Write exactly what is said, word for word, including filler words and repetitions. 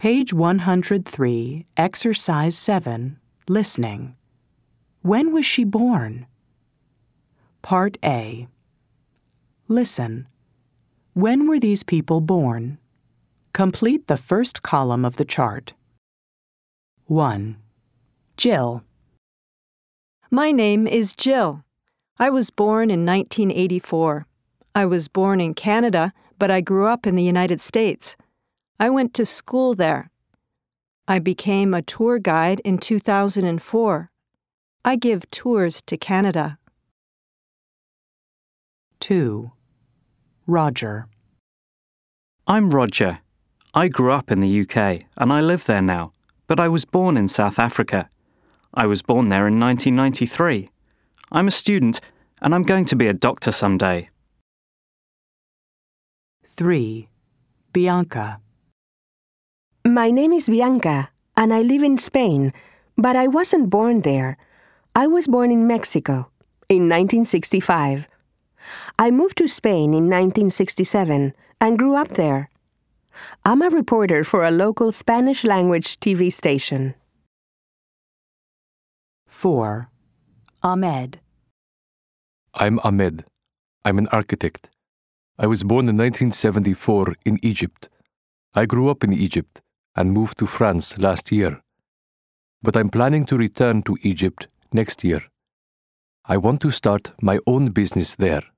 Page one hundred three, Exercise seven, Listening. When was she born? Part A. Listen. When were these people born? Complete the first column of the chart. one. Jill. My name is Jill. I was born in nineteen eighty-four. I was born in Canada, but I grew up in the United States. I went to school there. I became a tour guide in two thousand four. I give tours to Canada. two. Roger. I'm Roger. I grew up in the U K and I live there now, but I was born in South Africa. I was born there in nineteen ninety-three. I'm a student and I'm going to be a doctor someday. three. Bianca. My name is Bianca, and I live in Spain, but I wasn't born there. I was born in Mexico in nineteen sixty-five. I moved to Spain in nineteen sixty-seven and grew up there. I'm a reporter for a local Spanish-language T V station. four. Ahmed. I'm Ahmed. I'm an architect. I was born in nineteen seventy-four in Egypt. I grew up in Egypt and moved to France last year. But I'm planning to return to Egypt next year. I want to start my own business there.